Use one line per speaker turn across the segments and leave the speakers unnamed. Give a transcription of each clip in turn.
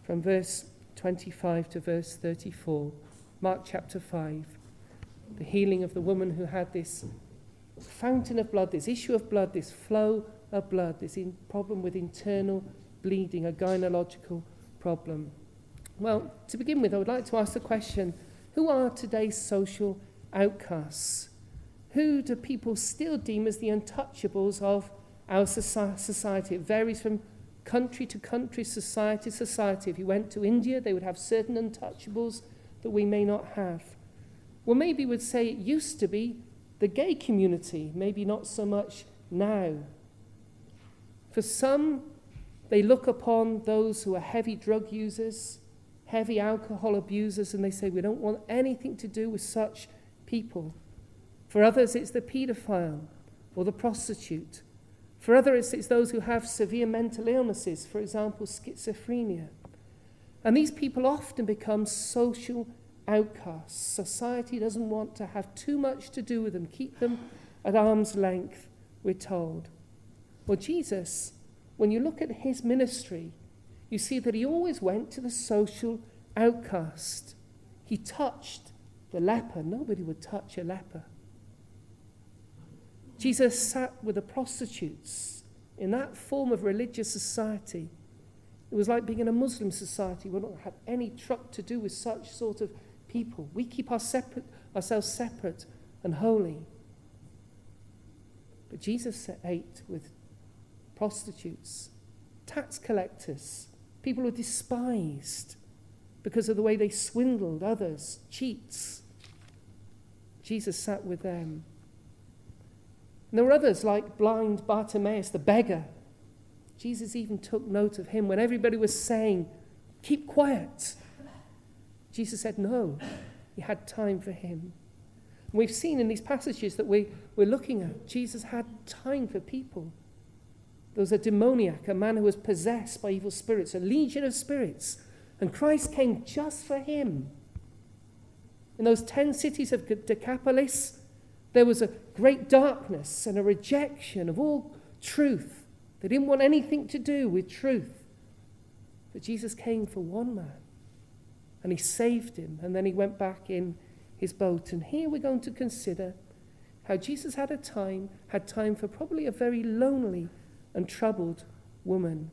from verse 25 to verse 34. Mark chapter 5. The healing of the woman who had this fountain of blood, this issue of blood, this flow of blood, this problem with internal bleeding, a gynecological problem. Well, to begin with, I would like to ask the question, who are today's social outcasts? Who do people still deem as the untouchables of our society? It varies from country to country, society to society. If you went to India, they would have certain untouchables that we may not have. Well, maybe we'd say it used to be the gay community, maybe not so much now. For some, they look upon those who are heavy drug users, heavy alcohol abusers, and they say, we don't want anything to do with such people. For others, it's the paedophile or the prostitute. For others, it's those who have severe mental illnesses, for example, schizophrenia. And these people often become social outcasts. Society doesn't want to have too much to do with them, keep them at arm's length, we're told. Well, Jesus, when you look at his ministry, you see that he always went to the social outcast. He touched the leper. Nobody would touch a leper. Jesus sat with the prostitutes. In that form of religious society, it was like being in a Muslim society. We don't have any truck to do with such sort of people. We keep ourselves separate and holy. But Jesus ate with prostitutes, tax collectors, people who were despised because of the way they swindled others, cheats. Jesus sat with them. And there were others like blind Bartimaeus, the beggar. Jesus even took note of him when everybody was saying, keep quiet. Jesus said no. He had time for him. And we've seen in these passages that we're looking at, Jesus had time for people. There was a demoniac, a man who was possessed by evil spirits, a legion of spirits. And Christ came just for him. In those 10 cities of Decapolis, there was a great darkness and a rejection of all truth. They didn't want anything to do with truth. But Jesus came for one man. And he saved him. And then he went back in his boat. And here we're going to consider how Jesus had time for probably a very lonely and troubled woman.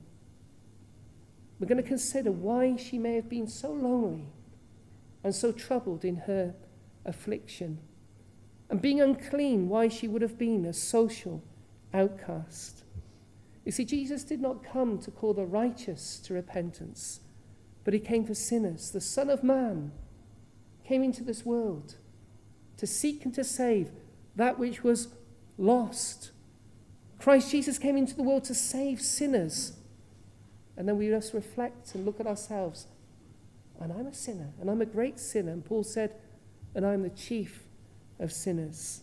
We're going to consider why she may have been so lonely and so troubled in her affliction. And being unclean, why she would have been a social outcast. You see, Jesus did not come to call the righteous to repentance, but he came for sinners. The Son of Man came into this world to seek and to save that which was lost. Christ Jesus came into the world to save sinners. And then we just reflect and look at ourselves. And I'm a sinner, and I'm a great sinner. And Paul said, and I'm the chief of sinners.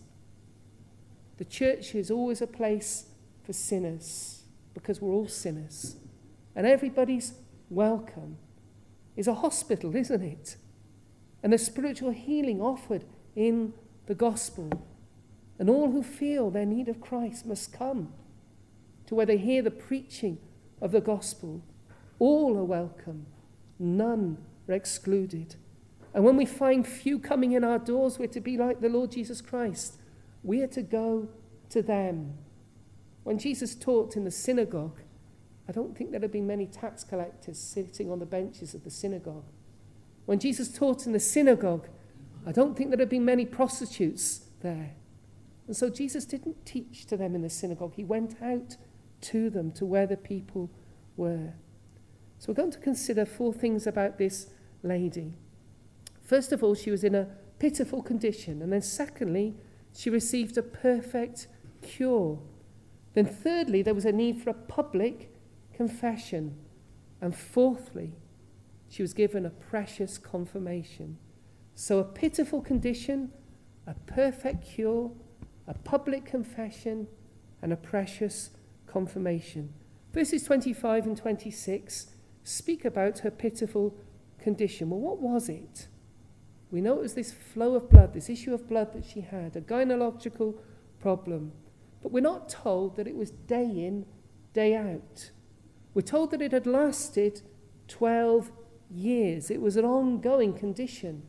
The church is always a place for sinners, because we're all sinners. And everybody's welcome is a hospital, isn't it? And there's spiritual healing offered in the gospel. And all who feel their need of Christ must come to where they hear the preaching of the gospel. All are welcome. None are excluded. And when we find few coming in our doors, we're to be like the Lord Jesus Christ. We are to go to them. When Jesus taught in the synagogue, I don't think there had been many tax collectors sitting on the benches of the synagogue. When Jesus taught in the synagogue, I don't think there had been many prostitutes there. And so Jesus didn't teach to them in the synagogue. He went out to them, to where the people were. So we're going to consider 4 things about this lady. First of all, she was in a pitiful condition. And then secondly, she received a perfect cure. Then thirdly, there was a need for a public confession. And fourthly, she was given a precious confirmation. So a pitiful condition, a perfect cure, a public confession, and a precious confirmation. Verses 25 and 26 speak about her pitiful condition. Well, what was it? We know it was this flow of blood, this issue of blood that she had, a gynecological problem. But we're not told that it was day in, day out. We're told that it had lasted 12 years. It was an ongoing condition.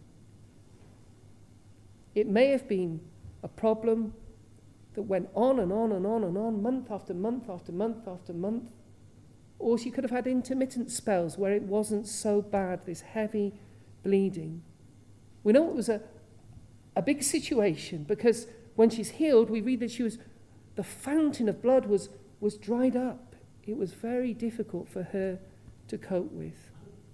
It may have been a problem that went on and on and on and on, month after month after month after month. Or she could have had intermittent spells where it wasn't so bad, this heavy bleeding. We know it was a big situation because when she's healed, we read that the fountain of blood was dried up. It was very difficult for her to cope with.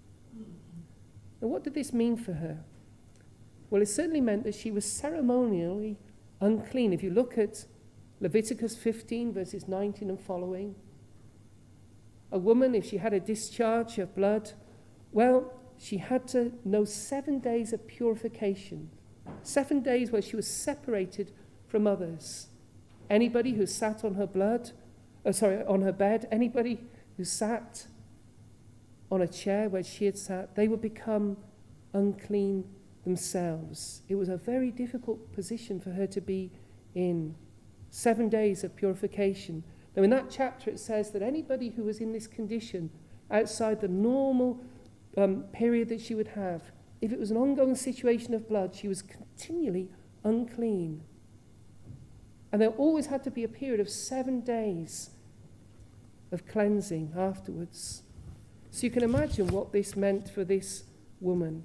And what did this mean for her? Well, it certainly meant that she was ceremonially unclean. If you look at Leviticus 15, verses 19 and following, a woman, if she had a discharge of blood, well, she had to know 7 days of purification, 7 days where she was separated from others. Anybody who sat on her on her bed, anybody who sat on a chair where she had sat, they would become unclean themselves. It was a very difficult position for her to be in. 7 days of purification. Now in that chapter it says that anybody who was in this condition outside the normal period that she would have, if it was an ongoing situation of blood, she was continually unclean. And there always had to be a period of 7 days of cleansing afterwards. So you can imagine what this meant for this woman.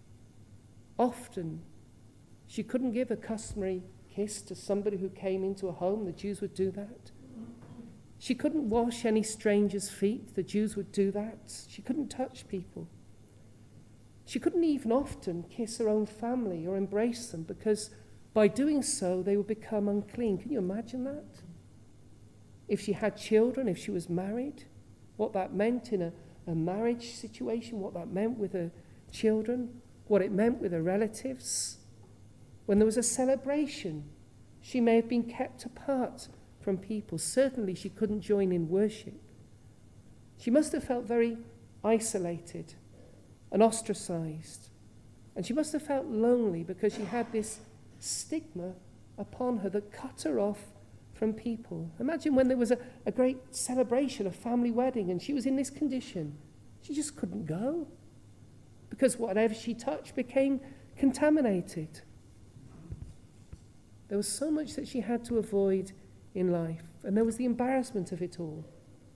Often, she couldn't give a customary kiss to somebody who came into a home. The Jews would do that. She couldn't wash any stranger's feet. The Jews would do that. She couldn't touch people. She couldn't even often kiss her own family or embrace them because by doing so, they would become unclean. Can you imagine that? If she had children, if she was married, what that meant in a marriage situation, what that meant with her children, what it meant with her relatives. When there was a celebration, she may have been kept apart from people. Certainly she couldn't join in worship. She must have felt very isolated and ostracized. And she must have felt lonely because she had this stigma upon her that cut her off from people. Imagine when there was a great celebration, a family wedding, and she was in this condition. She just couldn't go because whatever she touched became contaminated. There was so much that she had to avoid in life, and there was the embarrassment of it all.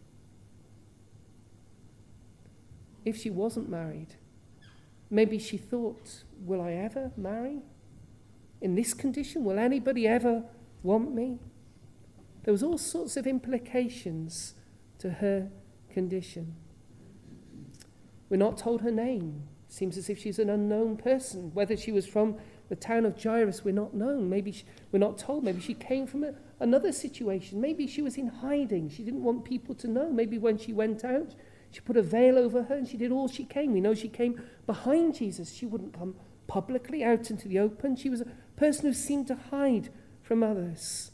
If she wasn't married, maybe she thought, will I ever marry? In this condition, will anybody ever want me? There was all sorts of implications to her condition. We're not told her name. It seems as if she's an unknown person. Whether she was from the town of Jairus, we're not known. We're not told. Maybe she came from another situation. Maybe she was in hiding. She didn't want people to know. Maybe when she went out, she put a veil over her and she did all she came. We know she came behind Jesus. She wouldn't come publicly out into the open. She was a person who seemed to hide from others.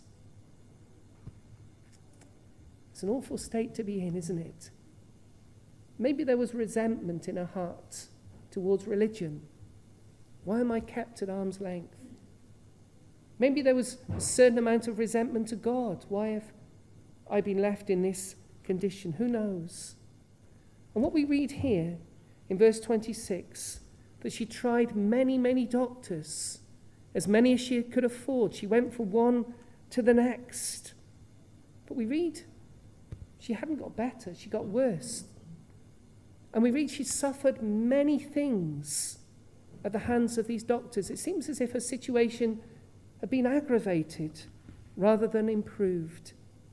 It's an awful state to be in, isn't it? Maybe there was resentment in her heart towards religion. Why am I kept at arm's length? Maybe there was a certain amount of resentment to God. Why have I been left in this condition? Who knows? And what we read here in verse 26, that she tried many, many doctors, as many as she could afford. She went from one to the next. But we read she hadn't got better, she got worse. And we read she suffered many things at the hands of these doctors. It seems as if her situation had been aggravated rather than improved.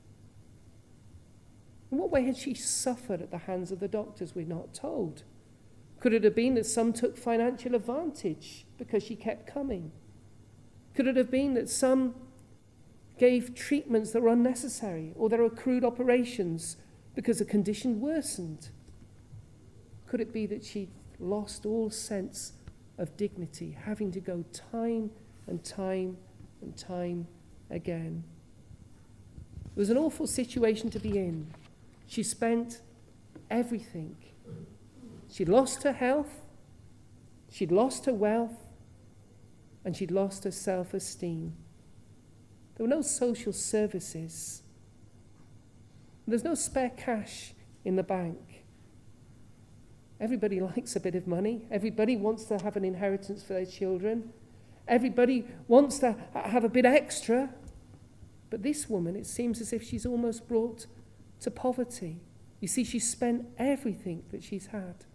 In what way had she suffered at the hands of the doctors? We're not told. Could it have been that some took financial advantage because she kept coming? Could it have been that some gave treatments that were unnecessary, or there were crude operations because the condition worsened? Could it be that she lost all sense of dignity, having to go time and time and time again? It was an awful situation to be in. She spent everything. She'd lost her health, she'd lost her wealth, and she'd lost her self-esteem. There were no social services. There's no spare cash in the bank. Everybody likes a bit of money. Everybody wants to have an inheritance for their children. Everybody wants to have a bit extra. But this woman, it seems as if she's almost brought to poverty. You see, she's spent everything that she's had.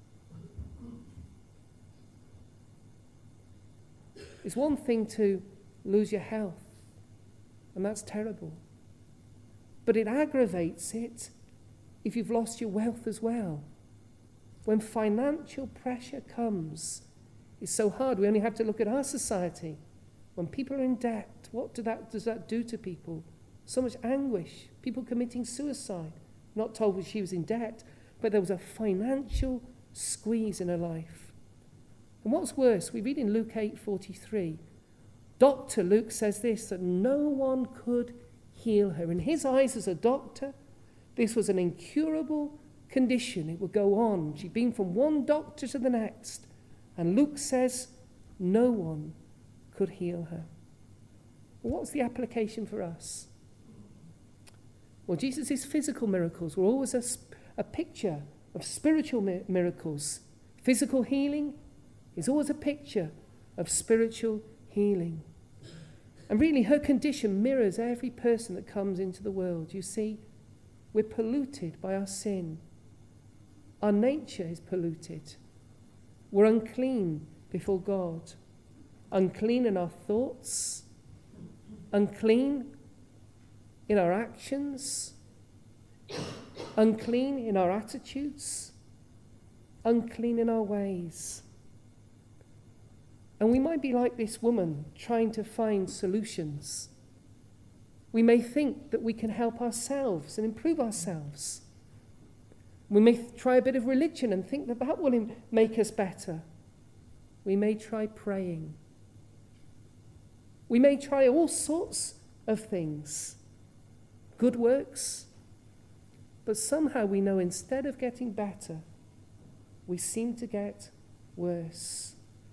It's one thing to lose your health, and that's terrible. But it aggravates it if you've lost your wealth as well. When financial pressure comes, it's so hard. We only have to look at our society. When people are in debt, what does that do to people? So much anguish. People committing suicide. Not told that she was in debt, but there was a financial squeeze in her life. And what's worse, we read in Luke 8:43, Dr. Luke says this, that no one could heal her. In his eyes as a doctor, this was an incurable condition. It would go on. She'd been from one doctor to the next. And Luke says no one could heal her. Well, what's the application for us? Well, Jesus' physical miracles were always a picture of spiritual miracles. Physical healing is always a picture of spiritual healing. And really, her condition mirrors every person that comes into the world. You see, we're polluted by our sin. Our nature is polluted. We're unclean before God. Unclean in our thoughts. Unclean in our actions. Unclean in our attitudes. Unclean in our ways. And we might be like this woman, trying to find solutions. We may think that we can help ourselves and improve ourselves. We may try a bit of religion and think that that will make us better. We may try praying. We may try all sorts of things, good works, but somehow we know instead of getting better, we seem to get worse.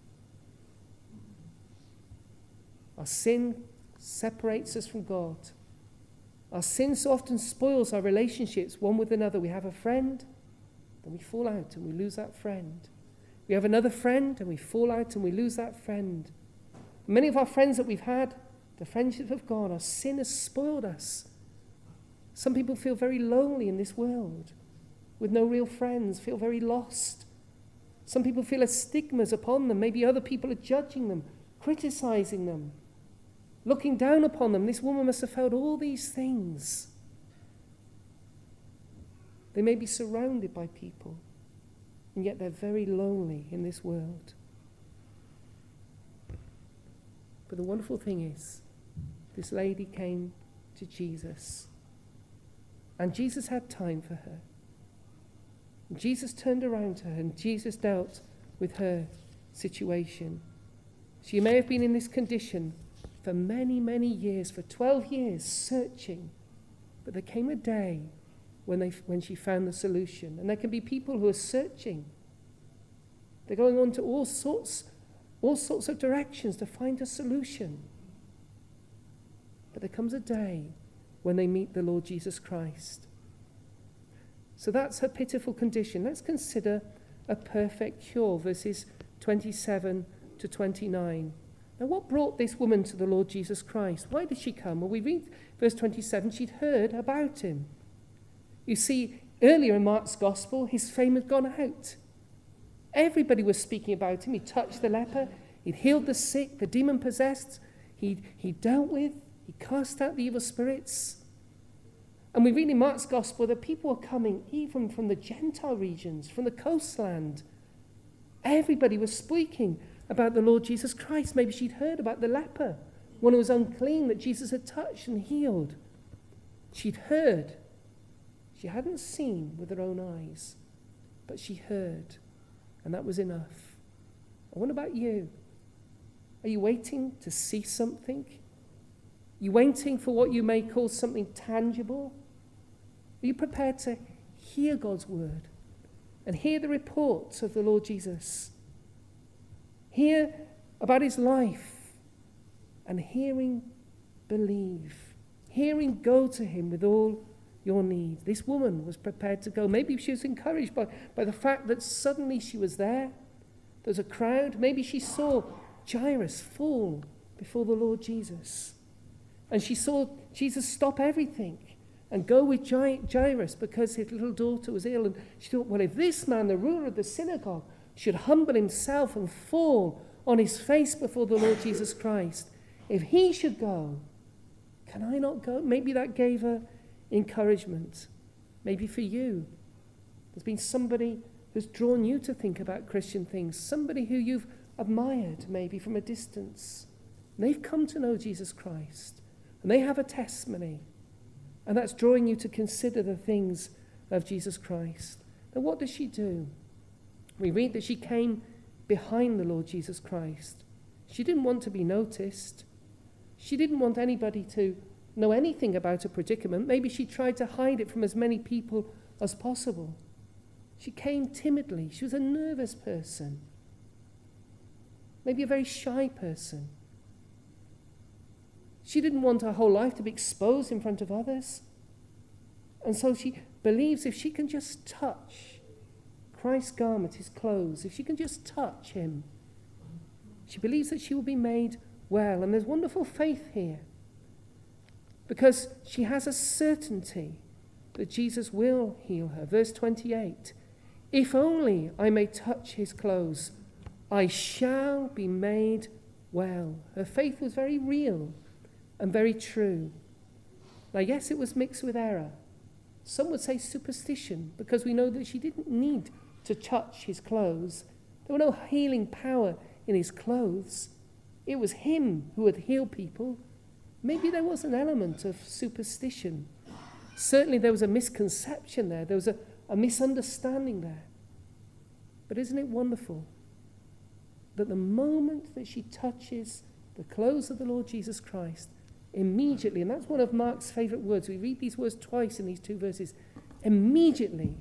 Our sin separates us from God. Our sin so often spoils our relationships one with another. We have a friend, then we fall out and we lose that friend. We have another friend and we fall out and we lose that friend. Many of our friends that we've had, the friendships have gone. Our sin has spoiled us. Some people feel very lonely in this world, with no real friends, feel very lost. Some people feel a stigma's upon them. Maybe other people are judging them, criticizing them, looking down upon them. This woman must have felt all these things. They may be surrounded by people, and yet they're very lonely in this world. But the wonderful thing is, this lady came to Jesus, and Jesus had time for her. And Jesus turned around to her, and Jesus dealt with her situation. She may have been in this condition for many, many years, for 12 years, searching. But there came a day when she found the solution. And there can be people who are searching. They're going on to all sorts of directions to find a solution. But there comes a day when they meet the Lord Jesus Christ. So that's her pitiful condition. Let's consider a perfect cure, verses 27 to 29. Now, what brought this woman to the Lord Jesus Christ? Why did she come? Well, we read verse 27, she'd heard about him. You see, earlier in Mark's Gospel, his fame had gone out. Everybody was speaking about him. He touched the leper. He'd healed the sick, the demon-possessed. He dealt with, he cast out the evil spirits. And we read in Mark's Gospel that people were coming even from the Gentile regions, from the coastland. Everybody was speaking about the Lord Jesus Christ. Maybe she'd heard about the leper, one who was unclean that Jesus had touched and healed. She'd heard. She hadn't seen with her own eyes, but she heard, and that was enough. And what about you? Are you waiting to see something? Are you waiting for what you may call something tangible? Are you prepared to hear God's word and hear the reports of the Lord Jesus? Hear about his life, and hearing, believe. Hearing, go to him with all your need. This woman was prepared to go. Maybe she was encouraged by the fact that suddenly she was there. There was a crowd. Maybe she saw Jairus fall before the Lord Jesus. And she saw Jesus stop everything and go with Jairus because his little daughter was ill. And she thought, well, if this man, the ruler of the synagogue, should humble himself and fall on his face before the Lord Jesus Christ, if he should go, can I not go? Maybe that gave her encouragement. Maybe for you, there's been somebody who's drawn you to think about Christian things, somebody who you've admired maybe from a distance. And they've come to know Jesus Christ, and they have a testimony, and that's drawing you to consider the things of Jesus Christ. Now, what does she do? We read that she came behind the Lord Jesus Christ. She didn't want to be noticed. She didn't want anybody to know anything about her predicament. Maybe she tried to hide it from as many people as possible. She came timidly. She was a nervous person. Maybe a very shy person. She didn't want her whole life to be exposed in front of others. And so she believes if she can just touch Christ's garment, his clothes, if she can just touch him, she believes that she will be made well. And there's wonderful faith here, because she has a certainty that Jesus will heal her. Verse 28, if only I may touch his clothes, I shall be made well. Her faith was very real and very true. Now, yes, it was mixed with error. Some would say superstition, because we know that she didn't need to touch his clothes. There were no healing power in his clothes. It was him who would heal people. Maybe there was an element of superstition. Certainly there was a misconception there. There was a misunderstanding there. But isn't it wonderful that the moment that she touches the clothes of the Lord Jesus Christ, immediately, and that's one of Mark's favourite words. We read these words twice in these two verses. Immediately,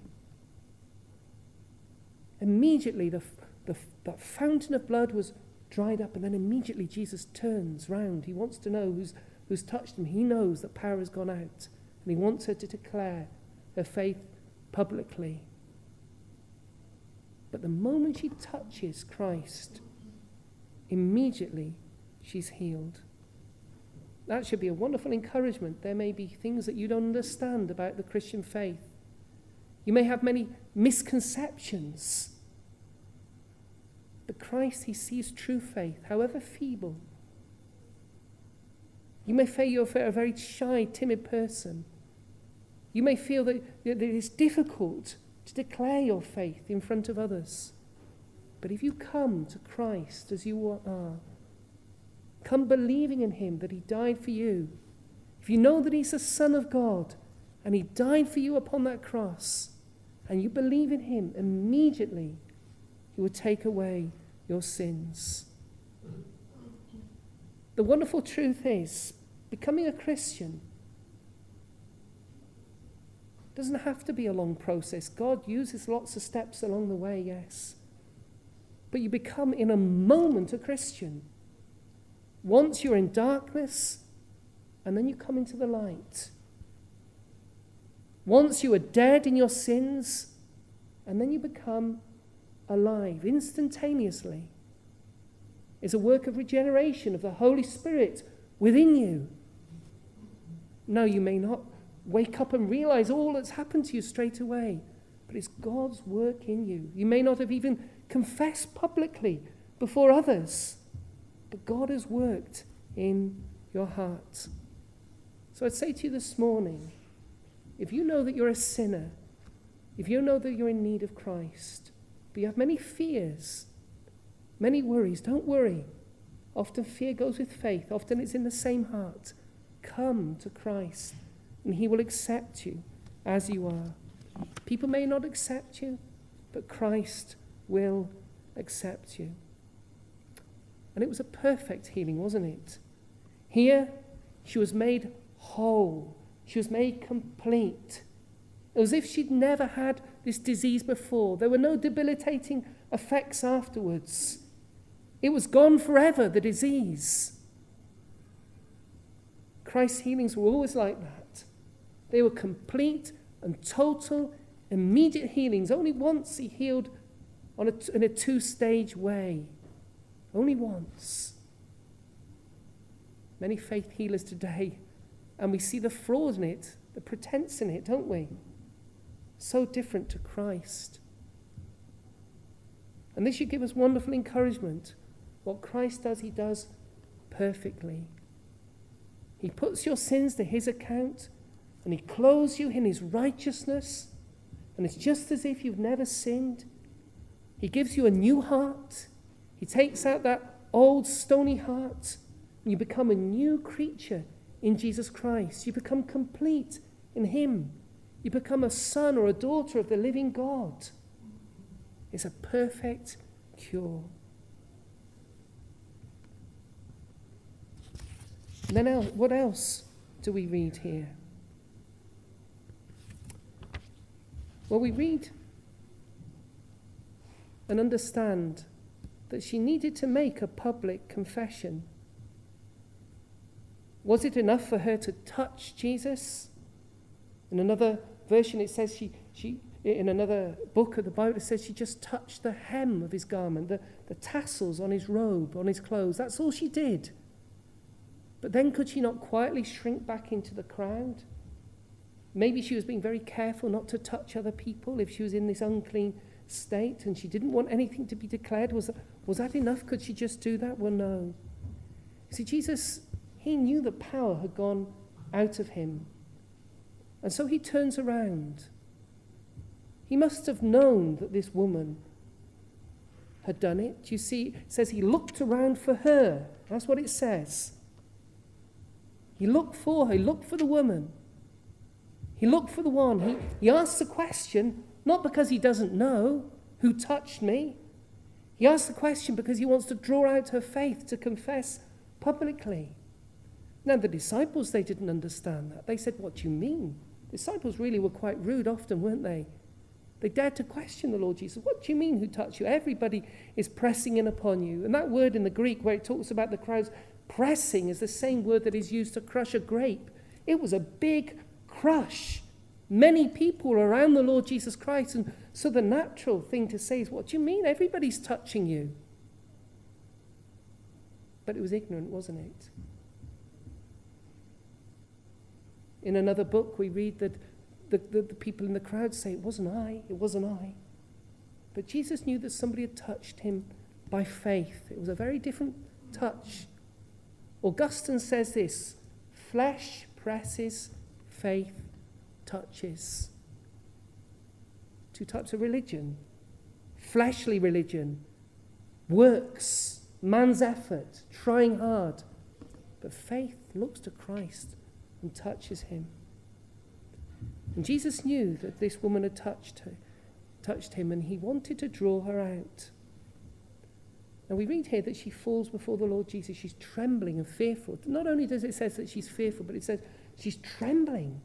the fountain of blood was dried up, and then immediately Jesus turns round. He wants to know who's touched him. He knows that power has gone out, and he wants her to declare her faith publicly. But the moment she touches Christ, immediately she's healed. That should be a wonderful encouragement. There may be things that you don't understand about the Christian faith. You may have many misconceptions. But Christ, he sees true faith, however feeble. You may feel you're a very shy, timid person. You may feel that it's difficult to declare your faith in front of others. But if you come to Christ as you are, come believing in him, that he died for you, if you know that he's the Son of God and he died for you upon that cross, and you believe in him, immediately he will take away your sins. The wonderful truth is, becoming a Christian doesn't have to be a long process. God uses lots of steps along the way, yes. But you become in a moment a Christian. Once you're in darkness, and then you come into the light. Once you are dead in your sins, and then you become alive instantaneously. It's a work of regeneration of the Holy Spirit within you. No, you may not wake up and realize all that's happened to you straight away, but it's God's work in you. You may not have even confessed publicly before others, but God has worked in your heart. So I'd say to you this morning, if you know that you're a sinner, if you know that you're in need of Christ, but you have many fears, many worries, don't worry. Often fear goes with faith. Often it's in the same heart. Come to Christ, and he will accept you as you are. People may not accept you, but Christ will accept you. And it was a perfect healing, wasn't it? Here, she was made whole. She was made complete. It was as if she'd never had this disease before. There were no debilitating effects afterwards. It was gone forever, the disease. Christ's healings were always like that. They were complete and total, immediate healings. Only once he healed in a two-stage way. Only once. Many faith healers today, and we see the fraud in it, the pretense in it, don't we? So different to Christ. And this should give us wonderful encouragement. What Christ does, he does perfectly. He puts your sins to his account, and he clothes you in his righteousness, and it's just as if you've never sinned. He gives you a new heart. He takes out that old stony heart, and you become a new creature in Jesus Christ. You become complete in him. You become a son or a daughter of the living God. It's a perfect cure. And then what else do we read here? Well, we read and understand that she needed to make a public confession. Was it enough for her to touch Jesus? In another version it says in another book of the Bible, it says she just touched the hem of his garment, the tassels on his robe, on his clothes. That's all she did. But then could she not quietly shrink back into the crowd? Maybe she was being very careful not to touch other people if she was in this unclean state and she didn't want anything to be declared. Was that enough? Could she just do that? Well, no. See, Jesus, he knew that power had gone out of him. And so he turns around. He must have known that this woman had done it. You see, it says he looked around for her. That's what it says. He looked for her. He looked for the woman. He looked for the one. He asked the question, not because he doesn't know who touched me. He asked the question because he wants to draw out her faith to confess publicly. Now, the disciples, they didn't understand that. They said, what do you mean? Disciples really were quite rude often, weren't they? They dared to question the Lord Jesus. What do you mean, who touched you? Everybody is pressing in upon you. And that word in the Greek where it talks about the crowds pressing is the same word that is used to crush a grape. It was a big crush. Many people around the Lord Jesus Christ. And so the natural thing to say is, what do you mean? Everybody's touching you. But it was ignorant, wasn't it? In another book, we read that the people in the crowd say, it wasn't I. But Jesus knew that somebody had touched him by faith. It was a very different touch. Augustine says this, flesh presses, faith touches. Two types of religion. Fleshly religion, works, man's effort, trying hard. But faith looks to Christ and touches him. And Jesus knew that this woman had touched him, and he wanted to draw her out. And we read here that she falls before the Lord Jesus. She's trembling and fearful. Not only does it say that she's fearful, but it says she's trembling.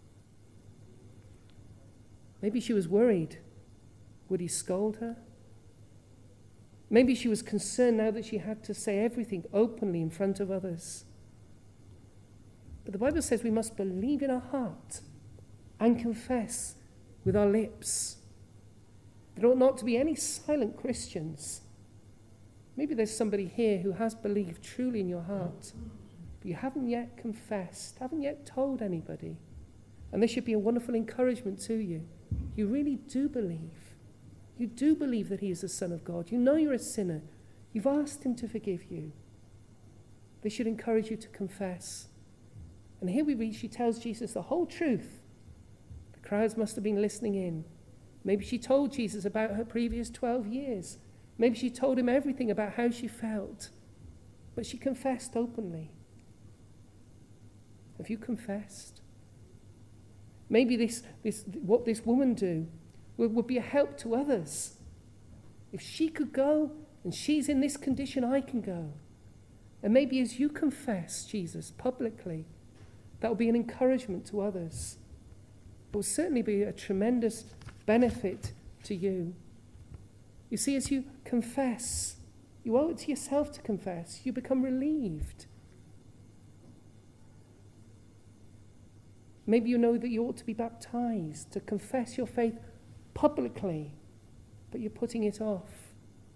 Maybe she was worried. Would he scold her? Maybe she was concerned now that she had to say everything openly in front of others. But the Bible says we must believe in our heart and confess with our lips. There ought not to be any silent Christians. Maybe there's somebody here who has believed truly in your heart, but you haven't yet confessed, haven't yet told anybody. And this should be a wonderful encouragement to you. You really do believe. You do believe that he is the Son of God. You know you're a sinner. You've asked him to forgive you. This should encourage you to confess. And here we read, she tells Jesus the whole truth. The crowds must have been listening in. Maybe she told Jesus about her previous 12 years. Maybe she told him everything about how she felt. But she confessed openly. Have you confessed? Maybe what this woman do would be a help to others. If she could go and she's in this condition, I can go. And maybe as you confess Jesus publicly, that will be an encouragement to others. It will certainly be a tremendous benefit to you. You see, as you confess, you owe it to yourself to confess. You become relieved. Maybe you know that you ought to be baptized, to confess your faith publicly, but you're putting it off.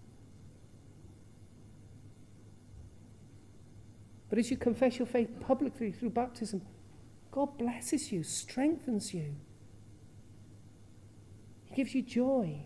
But as you confess your faith publicly through baptism, God blesses you, strengthens you. He gives you joy.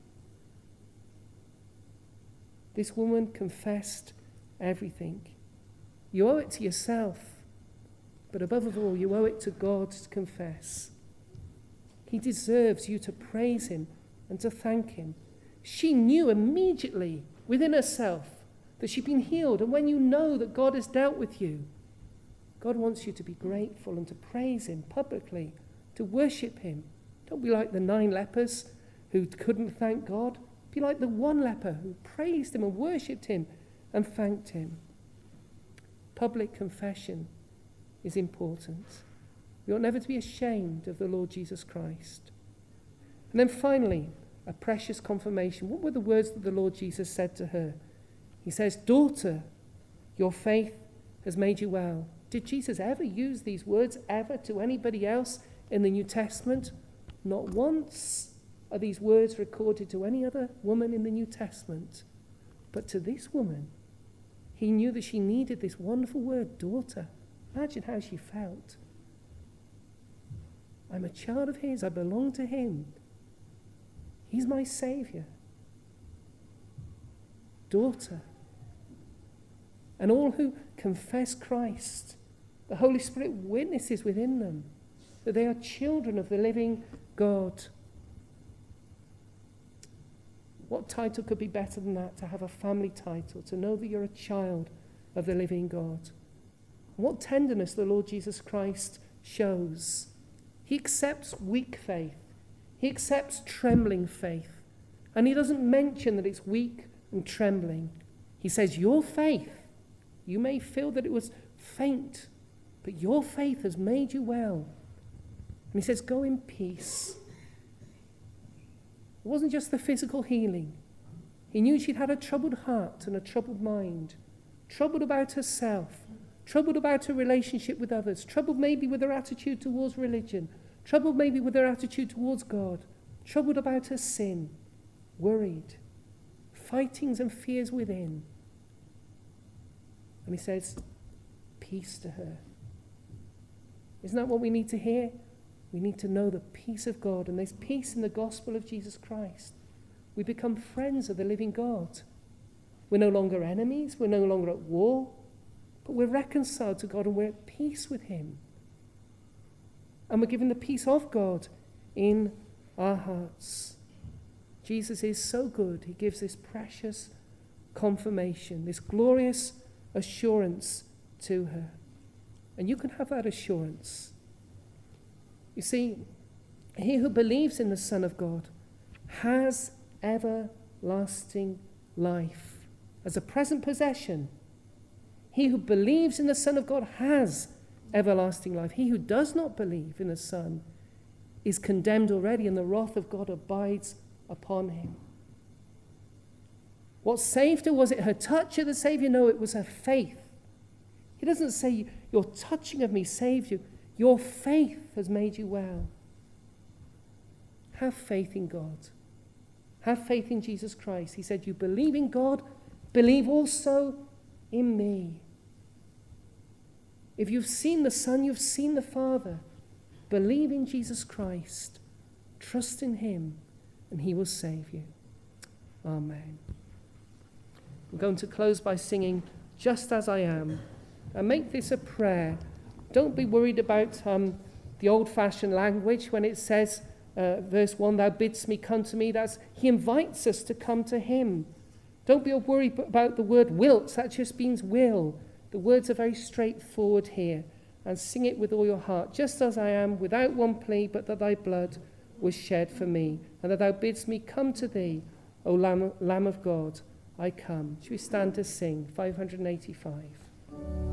This woman confessed everything. You owe it to yourself, but above all, you owe it to God to confess. He deserves you to praise him and to thank him. She knew immediately within herself that she'd been healed, and when you know that God has dealt with you, God wants you to be grateful and to praise him publicly, to worship him. Don't be like the 9 lepers who couldn't thank God. Be like the 1 leper who praised him and worshipped him and thanked him. Public confession is important. We ought never to be ashamed of the Lord Jesus Christ. And then finally, a precious confirmation. What were the words that the Lord Jesus said to her? He says, "Daughter, your faith has made you well." Did Jesus ever use these words ever to anybody else in the New Testament? Not once are these words recorded to any other woman in the New Testament. But to this woman, he knew that she needed this wonderful word, daughter. Imagine how she felt. I'm a child of his. I belong to him. He's my Saviour. Daughter. And all who confess Christ, the Holy Spirit witnesses within them that they are children of the living God. What title could be better than that, to have a family title, to know that you're a child of the living God? What tenderness the Lord Jesus Christ shows. He accepts weak faith. He accepts trembling faith. And he doesn't mention that it's weak and trembling. He says, your faith, you may feel that it was faint, but your faith has made you well. And he says, go in peace. It wasn't just the physical healing. He knew she'd had a troubled heart and a troubled mind, troubled about herself, troubled about her relationship with others, troubled maybe with her attitude towards religion, troubled maybe with her attitude towards God, troubled about her sin, worried, fightings and fears within. And he says, peace to her. Isn't that what we need to hear? We need to know the peace of God, and there's peace in the gospel of Jesus Christ. We become friends of the living God. We're no longer enemies, we're no longer at war, but we're reconciled to God and we're at peace with him. And we're given the peace of God in our hearts. Jesus is so good. He gives this precious confirmation, this glorious assurance to her. And you can have that assurance. You see, he who believes in the Son of God has everlasting life as a present possession. He who believes in the Son of God has everlasting life. He who does not believe in the Son is condemned already, and the wrath of God abides upon him. What saved her? Was it her touch of the Saviour? No, it was her faith. He doesn't say, your touching of me saved you. Your faith has made you well. Have faith in God. Have faith in Jesus Christ. He said, you believe in God, believe also in me. If you've seen the Son, you've seen the Father. Believe in Jesus Christ. Trust in him, and he will save you. Amen. I'm going to close by singing Just As I Am. And make this a prayer. Don't be worried about the old-fashioned language when it says, verse 1, thou bidst me come to me. He invites us to come to him. Don't be worried about the word wilt. That just means will. The words are very straightforward here. And sing it with all your heart. Just as I am, without one plea, but that thy blood was shed for me, and that thou bidst me come to thee, O Lamb of God, I come. Shall we stand to sing? 585.